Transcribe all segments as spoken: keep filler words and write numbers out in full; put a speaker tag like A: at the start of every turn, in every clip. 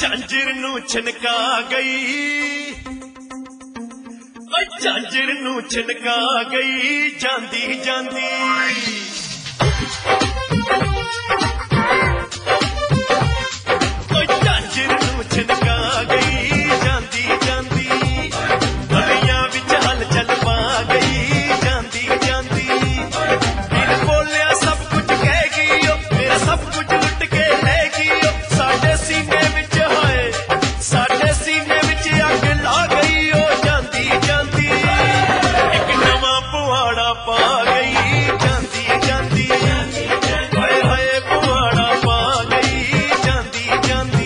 A: ਝਾਂਜਰ ਨੂੰ ਛਨਕਾ ਗਈ, ਓ ਝਾਂਜਰ ਨੂੰ ਛਨਕਾ ਗਈ ਜਾਂਦੀ ਜਾਂਦੀ। ਓ ਝਾਂਜਰ ਨੂੰ ਛਨਕਾ ਗਈ ਜਾਂਦੀ ਜਾਂਦੀ, ਦੁਨੀਆਂ ਵਿੱਚ ਹਲਚਲ ਪਾ ਗਈ ਜਾਂਦੀ ਜਾਂਦੀ। ਬਿਨ ਬੋਲਿਆ ਸਭ ਕੁਝ ਕਹਿ ਗਈ ਓ, ਮੇਰਾ ਸਭ ਕੁਝ ਲੁੱਟ ਕੇ ਲੈ ਗਈ ਓ। ਸਾਡੇ ਸੀਨੇ ਵਿੱਚ ਹੋਏ, ਸਾਡੇ ਸੀਨੇ ਵਿੱਚ ਅੱਗ ਲਾ ਗਈ ਓ ਜਾਂਦੀ ਜਾਂਦੀ। ਇੱਕ ਨਵਾਂ ਪੁਆੜਾ ਪਾ ਗਈ ਜਾਂਦੀ ਜਾਂਦੀ, ਹਾਏ ਹਾਏ ਪੁਆੜਾ ਪਾ ਗਈ ਜਾਂਦੀ ਜਾਂਦੀ।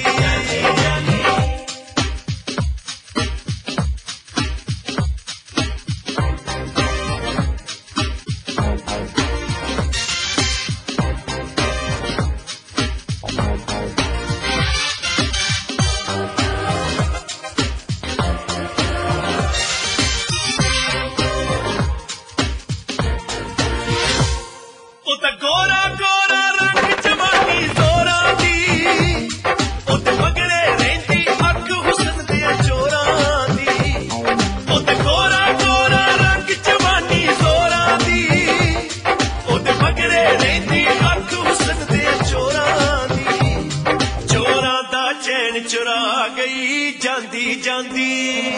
A: ਉਹ ਤਾਂ ਗੋਰਾ ਗੋਰਾ ਰੰਗ ਜਵਾਨੀ ਜ਼ੋਰਾਂ ਦੀ, ਉਹ ਤੇ ਮਗਰੇ ਰਹਿੰਦੀ ਅੱਖ ਹੁਸਨ ਦੇ ਚੋਰਾਂ ਦੀ। ਉਹ ਤੇ ਗੋਰਾ ਗੋਰਾ ਰੰਗ ਜਵਾਨੀ ਜ਼ੋਰਾਂ ਦੀ, ਉਹ ਤੇ ਮਗਰੇ ਰਹਿੰਦੀ ਅੱਖ ਹੁਸਨ ਦੇ ਚੋਰਾਂ ਦੀ। ਚੋਰਾਂ ਦਾ ਚੈਨ ਚੁਰਾ ਗਈ ਜਾਂਦੀ ਜਾਂਦੀ।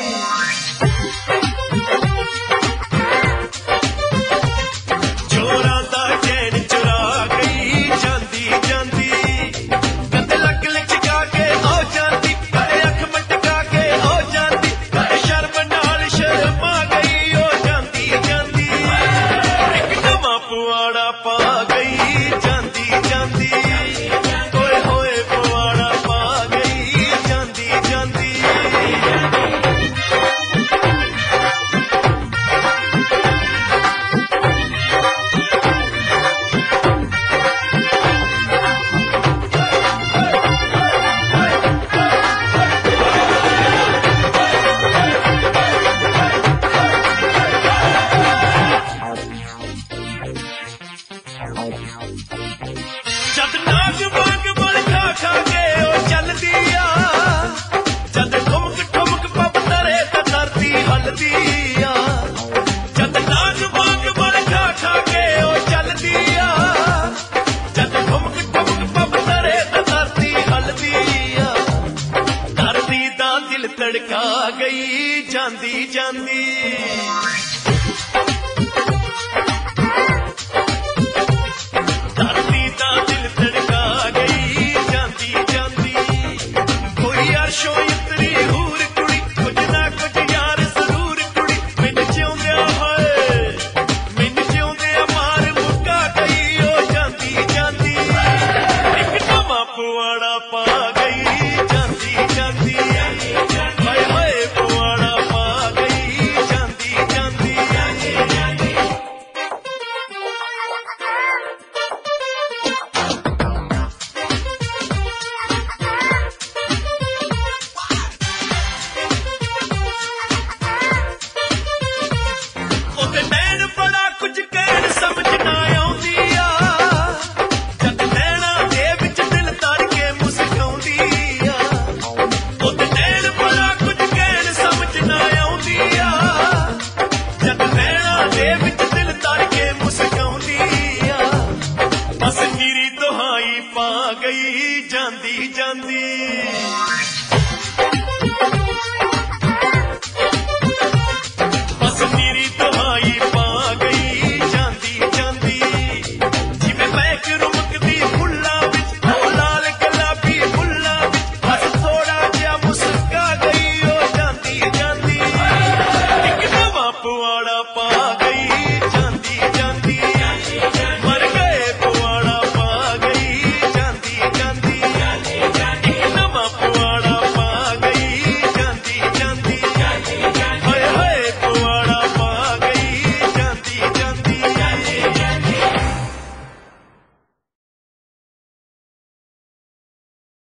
A: ਚੋਰਾਂ ਦਾ ਚੈਨ ਚੁਰਾ ਗਈ ਜਾਂਦੀ ਜਾਂਦੀ, ਕਦੇ ਲੱਕ ਲਚਕਾ ਕੇ ਹੋ ਜਾਂਦੀ, ਕਦੇ ਅੱਖ ਮਟਕਾ ਕੇ ਹੋ ਜਾਂਦੀ, ਕਦੇ ਸ਼ਰਮ ਨਾਲ ਸ਼ਰਮਾ ਗਈ ਹੋ ਜਾਂਦੀ ਜਾਂਦੀ। ਇੱਕ ਨਵਾਂ ਪੁਆੜਾ ਪਾ ਗਈ ਜਾਂਦੀ ਜਾਂਦੀ, ਓਏ ਹੋਏ ਪੁਆੜਾ ਪਾ ਗਈ ਜਾਂਦੀ ਜਾਂਦੀ। ਜਦ ਨਾਗ ਵਾਂਗ ਬਲ ਖਾ ਖਾ ਕੇ ਉਹ ਚੱਲਦੀ ਆ, ਜਦ ਠੁਮਕ ਠੁਮਕ ਪੱਪ ਤਰੇ ਤਾਂ ਧਰਤੀ ਹਲਦੀ ਆ। ਜਦ ਨਾਗ ਵਾਂਗ ਬਲ ਖਾ ਖਾ ਕੇ ਉਹ ਚੱਲਦੀ ਆ, ਜਦ ਠੁਮਕ ਠੁਮਕ ਪੱਪ ਤਰੇ ਤਾਂ ਧਰਤੀ ਹਲਦੀ ਆ। ਧਰਤੀ ਦਾ ਦਿਲ ਧੜਕਾ ਗਈ ਜਾਂਦੀ ਜਾਂਦੀ। ਧਰਤੀ ਦਾ ਦਿਲ ਧੜਕਾ ਗਈ ਜਾਂਦੀ ਜਾਂਦੀ। ਕੋਈ ਅਰਸ਼ੋਂ ਉਤਰੀ ਹੂਰ ਕੁੜੀ, ਕੁਝ ਨਾ ਕੁਝ ਯਾਰ ਜ਼ਰੂਰ ਕੁੜੀ। ਮੈਨੂੰ ਜਿਉਂਦਿਆਂ ਹੋਏ, ਮੈਨੂੰ ਜਿਉਂਦਿਆਂ ਮਾਰ ਮੁੱਕਾ ਗਈ ਓ ਜਾਂਦੀ ਜਾਂਦੀ। ਇੱਕ ਨਵਾਂ ਪੁਆੜਾ ਪਾ ਗਈ ਜਾਂਦੀ ਜਾਂਦੀ, ਹਾਏ ਹਾਏ ਪੁਆੜਾ ਪਾ ਗਈ ਜਾਂਦੀ ਜਾਂਦੀ। ਉਹਦੇ ਨੈਣ ਬੜਾ ਕੁਝ ਕਹਿਣ ਸਮਝ ਨਾ ਆਉਂਦੀ ਆ, ਜਦ ਨੈਣਾਂ ਦੇ ਵਿੱਚ ਦਿਲ ਧਰ ਕੇ ਮੁਸਕਾਉਂਦੀ ਆ। ਉਹਦੇ ਨੈਣ ਬੜਾ ਕੁਝ ਕਹਿਣ ਸਮਝ ਨਾ ਆਉਂਦੀ ਆ, ਜਦ ਨੈਣਾਂ ਦੇ ਵਿੱਚ ਦਿਲ ਧਰ ਕੇ ਮੁਸਕਾਉਂਦੀ ਆ। ਬਸ ਨੀਰੀ ਦੁਹਾਈ ਪਾ ਗਈ ਜਾਂਦੀ ਜਾਂਦੀ।